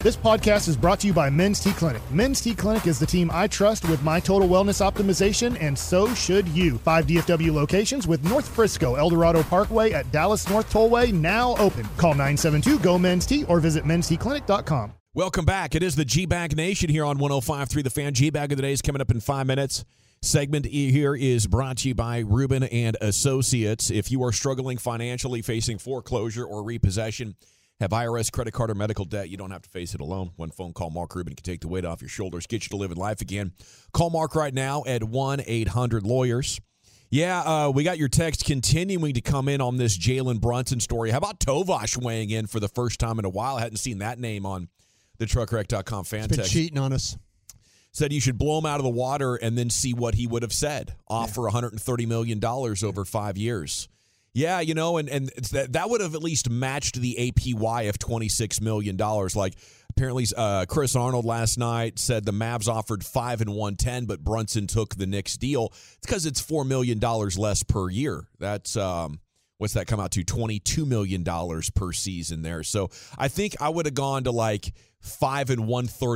This podcast is brought to you by Men's T Clinic. Men's T Clinic is the team I trust with my total wellness optimization, and so should you. 5 DFW locations with North Frisco, El Dorado Parkway at Dallas North Tollway now open. Call 972-GO-MEN'S-T or visit mensteclinic.com. Welcome back. It is the G-Bag Nation here on 105.3 The Fan. G-Bag of the Day is coming up in 5 minutes. Segment here is brought to you by Rubin and Associates. If you are struggling financially, facing foreclosure or repossession, have IRS, credit card, or medical debt, you don't have to face it alone. One phone call, Mark Rubin can take the weight off your shoulders, get you to living life again. Call Mark right now at 1-800-LAWYERS. Yeah, we got your text continuing to come in on this Jalen Brunson story. How about Tovash weighing in for the first time in a while? I hadn't seen that name on the truckwreck.com fan He's been text. cheating on us. Said you should blow him out of the water and then see what he would have said. Offer $130 million over 5 years. Yeah, you know, and that would have at least matched the APY of $26 million. Like, apparently Chris Arnold last night said the Mavs offered 5 and 110, but Brunson took the Knicks deal. It's because it's $4 million less per year. That's, what's that come out to? $22 million per season there. So I think I would have gone to like 5 and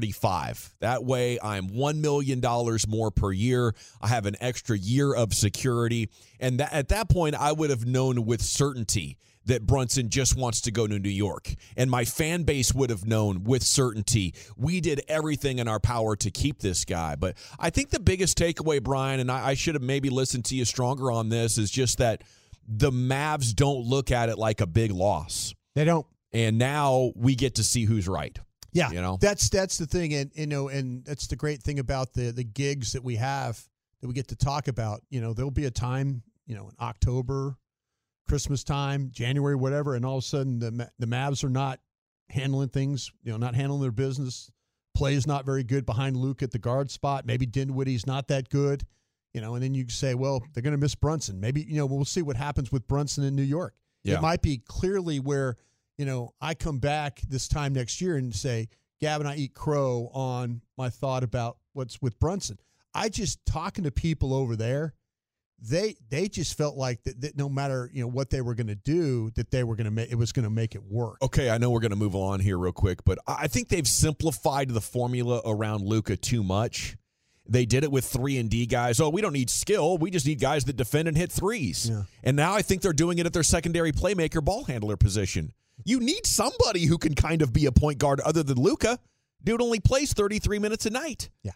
135. That way I'm $1 million more per year. I have an extra year of security. And at that point, I would have known with certainty that Brunson just wants to go to New York. And my fan base would have known with certainty we did everything in our power to keep this guy. But I think the biggest takeaway, Brian, and I should have maybe listened to you stronger on this, is just that the Mavs don't look at it like a big loss. They don't. And now we get to see who's right. Yeah, you know, that's the thing, and and that's the great thing about the gigs that we have that we get to talk about. You know, there'll be a time, you know, in October, Christmas time, January, whatever, and all of a sudden the Mavs are not handling things. You know, not handling their business. Play is not very good behind Luke at the guard spot. Maybe Dinwiddie's not that good. You know, and then you say, well, they're going to miss Brunson. Maybe, you know, we'll see what happens with Brunson in New York. Yeah. It might be clearly where, you know, I come back this time next year and say, Gavin, I eat crow on my thought about what's with Brunson. I just talking to people over there, they just felt like that no matter, you know, what they were going to do, that they were going to make, it was going to make it work. Okay, I know we're going to move on here real quick, but I think they've simplified the formula around Luka too much. They did it with 3-and-D guys. Oh, we don't need skill. We just need guys that defend and hit threes. Yeah. And now I think they're doing it at their secondary playmaker, ball handler position. You need somebody who can kind of be a point guard other than Luka. Dude only plays 33 minutes a night. Yeah.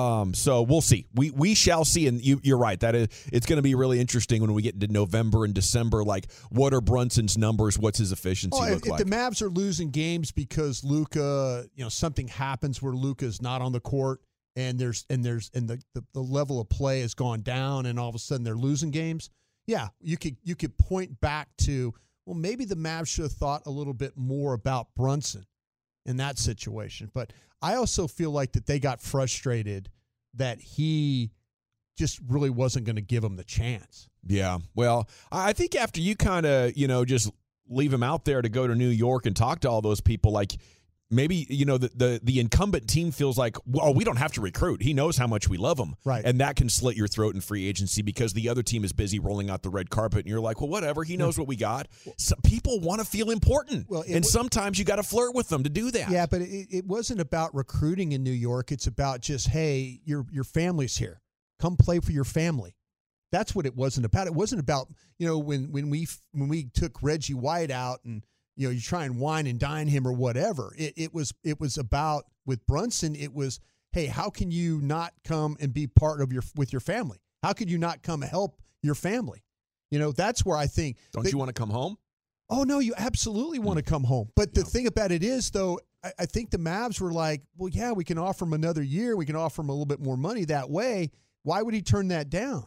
So we'll see. We shall see. And you're right. It's going to be really interesting when we get into November and December. Like, what are Brunson's numbers? What's his efficiency look like? If the Mavs are losing games because Luka, you know, something happens where Luka is not on the court, and the level of play has gone down, and all of a sudden they're losing games. Yeah, you could point back to, well, maybe the Mavs should have thought a little bit more about Brunson in that situation. But I also feel like that they got frustrated that he just really wasn't going to give them the chance. Yeah, well, I think after you kind of, you know, just leave him out there to go to New York and talk to all those people, like, maybe, you know, the incumbent team feels like, well, we don't have to recruit. He knows how much we love him. Right. And that can slit your throat in free agency because the other team is busy rolling out the red carpet. And you're like, well, whatever. He knows what we got. So people want to feel important. Well, and sometimes you got to flirt with them to do that. Yeah, but it wasn't about recruiting in New York. It's about just, hey, your family's here. Come play for your family. That's what it wasn't about. It wasn't about, you know, when we took Reggie White out and, you know, you try and wine and dine him or whatever. It was about, with Brunson, it was, hey, how can you not come and be part of with your family? How could you not come help your family? You know, that's where I think. Don't you want to come home? Oh, no, you absolutely want to come home. But the thing about it is, though, I think the Mavs were like, well, yeah, we can offer him another year. We can offer him a little bit more money that way. Why would he turn that down?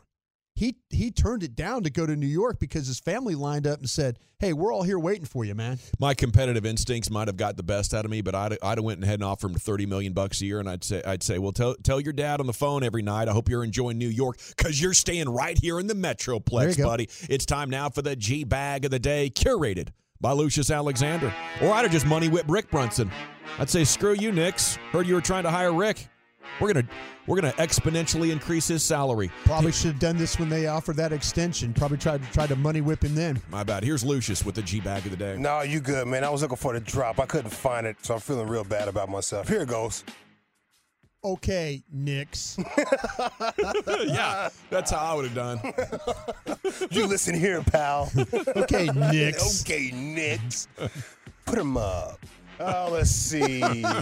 He turned it down to go to New York because his family lined up and said, hey, we're all here waiting for you, man. My competitive instincts might have got the best out of me, but I'd have went ahead and offered him $30 million a year, and I'd say, well, tell your dad on the phone every night, I hope you're enjoying New York because you're staying right here in the Metroplex, buddy. It's time now for the G-Bag of the Day, curated by Lucius Alexander. Or I'd have just money whipped Rick Brunson. I'd say, screw you, Knicks. Heard you were trying to hire Rick. We're gonna exponentially increase his salary. Probably should have done this when they offered that extension. Probably tried to money whip him then. My bad. Here's Lucius with the G-Bag of the day. No, you good, man. I was looking for the drop. I couldn't find it, so I'm feeling real bad about myself. Here it goes. Okay, Knicks. Yeah, that's how I would have done. You listen here, pal. Okay, Knicks. Okay, Knicks. Put him up. Oh, let's see.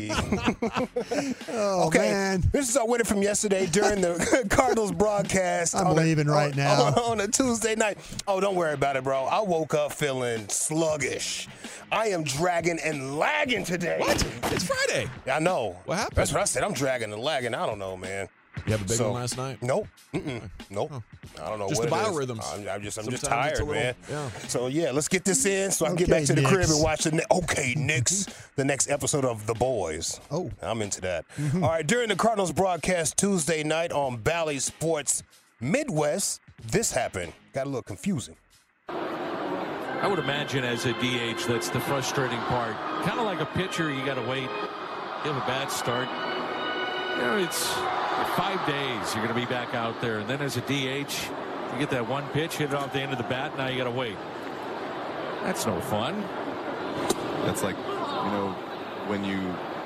Oh, okay, man. This is our winner from yesterday during the Cardinals broadcast. I'm leaving right now. On a Tuesday night. Oh, don't worry about it, bro. I woke up feeling sluggish. I am dragging and lagging today. What? It's Friday. I know. What happened? That's what I said. I'm dragging and lagging. I don't know, man. You have a big one last night? Nope. Nope. Oh. I don't know Just what the it is. biorhythms. I'm just Sometimes tired, it's a little- man. yeah. So, yeah, let's get this in so I can get Okay, back to the crib Knicks. and watch the Okay, Knicks, the next episode of The Boys. Oh. I'm into that. All right, during the Cardinals broadcast Tuesday night on Bally Sports Midwest, this happened. Got a little confusing. I would imagine as a DH, that's the frustrating part. Kind of like a pitcher, you got to wait. You have a bad start. You know, it's 5 days you're going to be back out there. And then as a DH, you get that one pitch, hit it off the end of the bat, now you got to wait. That's no fun. That's like, when you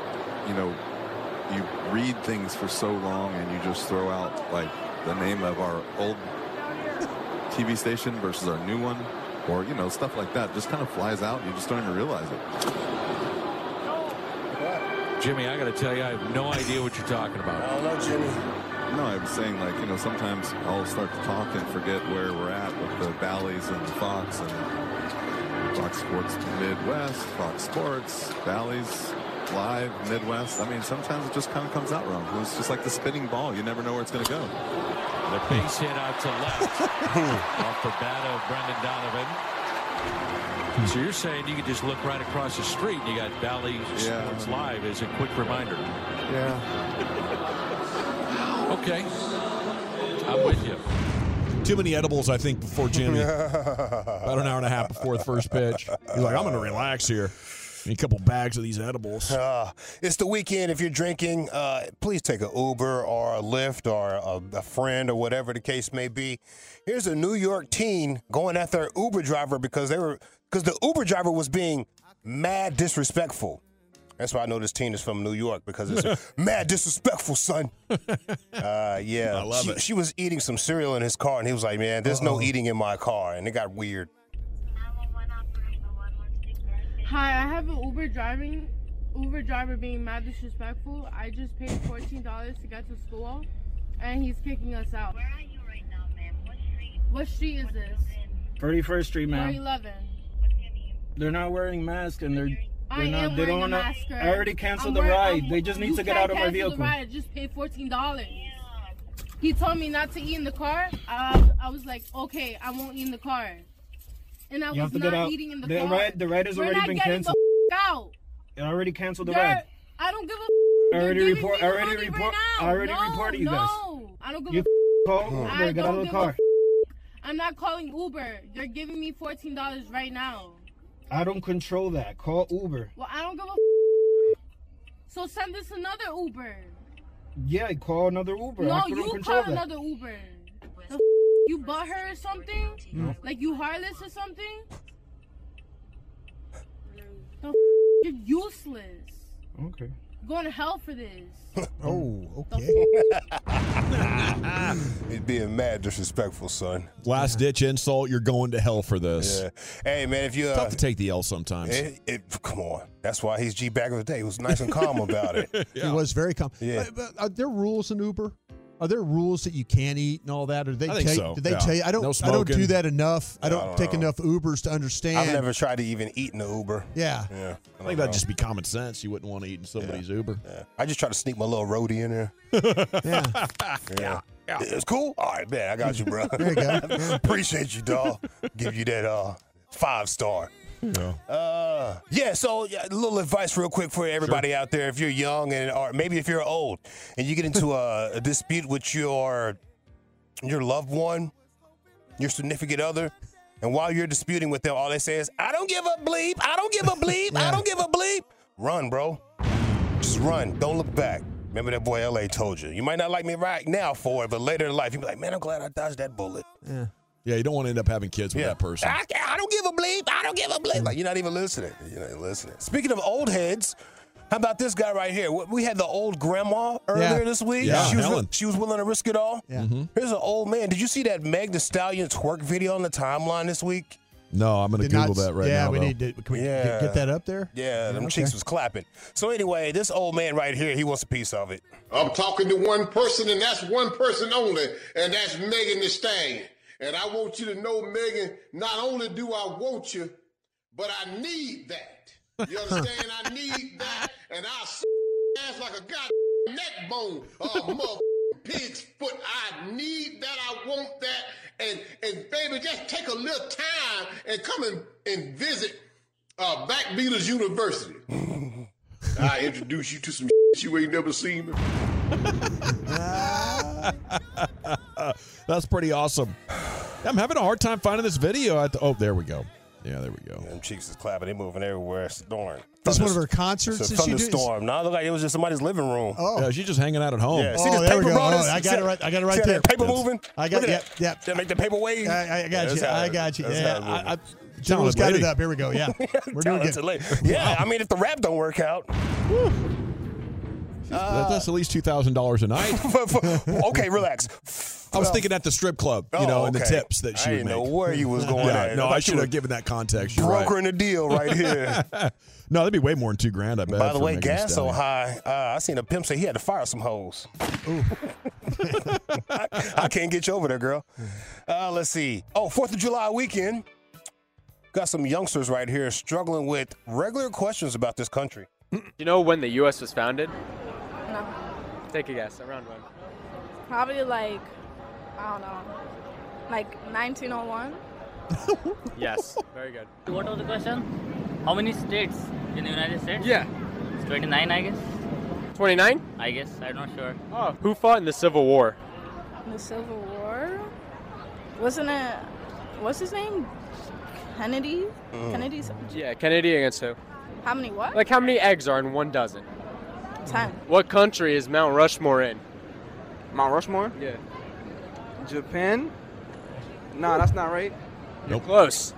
read things for so long and you just throw out like the name of our old TV station versus our new one, or stuff like that just kind of flies out and you just don't even realize it. Jimmy, I got to tell you, I have no idea what you're talking I about. don't know, Jimmy. No, I was saying, like, sometimes I'll start to talk and forget where we're at with the Bally's and Fox and Fox Sports Midwest, Fox Sports, Bally's Live, Midwest. I mean, sometimes it just kind of comes out wrong. It's just like the spinning ball. You never know where it's going to go. The base hit out to left off the bat of Brendan Donovan. So you're saying you could just look right across the street and you got Bally Sports Live as a quick reminder. Yeah. Okay. I'm with you. Too many edibles, I think, before Jimmy. About an hour and a half before the first pitch. He's like, I'm going to relax here. Need a couple bags of these edibles. It's the weekend. If you're drinking, please take an Uber or a Lyft or a friend or whatever the case may be. Here's a New York teen going after an Uber driver because the Uber driver was being mad disrespectful. That's why I know this teen is from New York, because it's mad disrespectful, son. Yeah. I love it. She was eating some cereal in his car, and he was like, man, there's no eating in my car. And it got weird. Hi, I have an Uber driver being mad disrespectful. I just paid $14 to get to school, and he's kicking us out. Where are you right now, ma'am? What street is this? 31st Street, ma'am. 411. What's your name? They're not wearing masks and they're I am not. They wearing don't a wanna. mask. I already canceled the ride. They just need to get out of my vehicle. The ride. I just paid $14. He told me not to eat in the car. I was like, okay, I won't eat in the car. And I You was have to get not out. eating in the The car. ride has We're already not been getting canceled. the out. I already canceled the You're- ride. I don't give a. I already You're giving report. me I the already money report. right now. I already No, reported you guys. No, I don't give You a. call I Uber. Get out of don't the give car. I'm not calling Uber. You're giving me $14 right now. I don't control that. Call Uber. Well, I don't give a. So send us another Uber. Yeah, call another Uber. No, I don't you control call that. another Uber. The you bought her or something? No. Like you heartless or something? The you're useless. Okay. You're going to hell for this. Oh, okay. He's being mad disrespectful, son. Last ditch insult. You're going to hell for this. Yeah. Hey, man, if you Tough to take the L sometimes. come on. That's why he's G-Bag of the day. He was nice and calm about it. He was very calm. Yeah. But are there rules in Uber? Are there rules that you can't eat and all that? Or did they I think tell so, Did they yeah. tell you? I No don't smoking. do that enough. I don't take know. enough Ubers to understand. I've never tried to even eat in the Uber. Yeah. Yeah. I think that'd just be common sense. You wouldn't want to eat in somebody's Uber. Yeah. I just try to sneak my little roadie in there. Yeah. Yeah. It's cool? All right, man. I got you, bro. There you go. Appreciate you, dog. Give you that 5-star. Yeah, so a little advice real quick for everybody out there. If you're young or maybe if you're old and you get into a dispute with your loved one, your significant other, and while you're disputing with them, all they say is, I don't give a bleep, I don't give a bleep, I don't give a bleep. Run, bro. Just run. Don't look back. Remember that boy L.A. told you. You might not like me right now for it, but later in life, you'll be like, man, I'm glad I dodged that bullet. Yeah. Yeah, you don't want to end up having kids with that person. I don't give a bleep. I don't give a bleep. Like, you're not even listening. You're not listening. Speaking of old heads, how about this guy right here? We had the old grandma earlier this week. Yeah, she was willing to risk it all. Yeah. Here's an old man. Did you see that Meg Thee Stallion twerk video on the timeline this week? No, I'm going to Google that right now. Yeah, we though. need to. Can we get that up there? Yeah, them cheeks was clapping. So anyway, this old man right here, he wants a piece of it. I'm talking to one person, and that's one person only, and that's Megan Thee Stallion. And I want you to know, Megan, not only do I want you, but I need that. You understand? I need that, and I'll ass like a goddamn neck bone, mother pig's foot. I need that. I want that. And baby, just take a little time and come and visit Backbeaters University. I introduce you to some you ain't never seen before. That's pretty awesome. I'm having a hard time finding this video. There we go. Yeah, there we go. Them cheeks is clapping. They moving everywhere. It's storm. That's one of her concerts. It's a that she did? thunderstorm. No, it looked like it was just somebody's living room. Oh, Yeah, she's just hanging out at home. Yeah, see this there we paper, go. bro? I got it right. I got it right See there. that paper moving? I got Look it. at that. Yep. That make the paper wave. I got you. I got you. Yeah. General's Talented got it lady. up. Here we go. Yeah. We're doing Talented good. lady. Yeah, I mean, if the rap don't work out. That's at least $2,000 a night. Okay, relax. I was thinking at the strip club, and the tips that she I would didn't make. know where you was going at. No, I should you have given that context. You're brokering right. a deal right here. No, that'd be way more than $2,000, I bet. By the for way, Megan Thee gas so Stallion. high. I seen a pimp say he had to fire some hoes. I can't get you over there, girl. Let's see. 4th of July weekend. Got some youngsters right here struggling with regular questions about this country. You know when the U.S. was founded? No. Take a guess. Around when? Probably like, I don't know, like 1901. Yes. Very good. What was the question? How many states in the United States? Yeah. It's 29, I guess. 29? I guess. I'm not sure. Oh. Who fought in the Civil War? The Civil War? Wasn't it, what's his name? Kennedy? Kennedy's? Yeah, Kennedy against who? How many what? Like how many eggs are in one dozen? 10. What country is Mount Rushmore in? Mount Rushmore? Yeah. Japan? Nah, that's not right. You're close.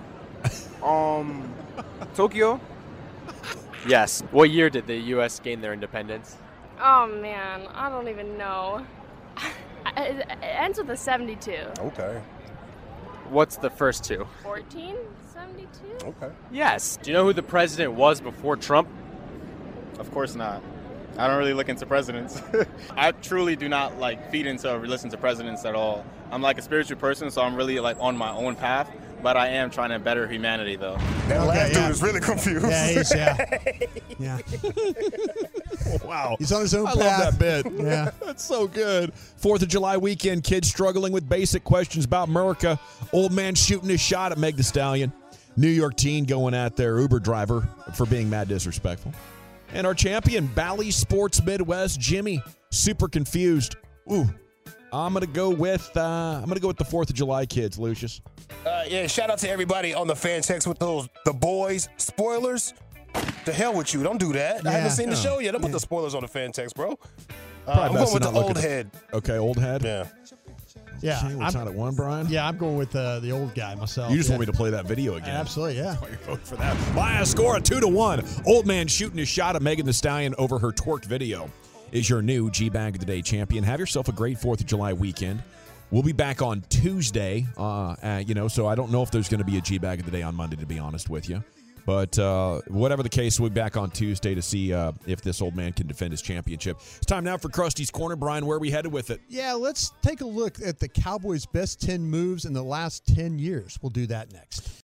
Tokyo? Yes. What year did the U.S. gain their independence? Oh man, I don't even know. It ends with a 72. Okay. What's the first two? 1472? Okay. Yes. Do you know who the president was before Trump? Of course not. I don't really look into presidents. I truly do not feed into or listen to presidents at all. I'm a spiritual person, so I'm really on my own path. But I am trying to better humanity, though. That last dude is really confused. Yeah, he's, yeah. Wow. He's on his own I path. love that bit. Yeah. That's so good. 4th of July weekend, kids struggling with basic questions about America. Old man shooting his shot at Meg Thee Stallion. New York teen going at their Uber driver for being mad disrespectful. And our champion, Bally Sports Midwest, Jimmy, super confused. Ooh, I'm gonna go with the 4th of July kids, Lucius. Yeah, shout out to everybody on the fan text with the boys spoilers. The hell with you! Don't do that. I haven't seen the show yet. Don't put the spoilers on the fan text, bro. I'm going with the old head. Okay, old head. Yeah. Yeah. Okay, what's on at one, Brian? Yeah, I'm going with the old guy myself. You just want me to play that video again? Absolutely, yeah. That's why you're voting for that. By a score of 2-1, old man shooting his shot at Megan Thee Stallion over her twerked video is your new G-Bag of the Day champion. Have yourself a great 4th of July weekend. We'll be back on Tuesday, so I don't know if there's going to be a G-Bag of the Day on Monday, to be honest with you. But whatever the case, we'll be back on Tuesday to see if this old man can defend his championship. It's time now for Krusty's Corner. Brian, where are we headed with it? Yeah, let's take a look at the Cowboys' best 10 moves in the last 10 years. We'll do that next.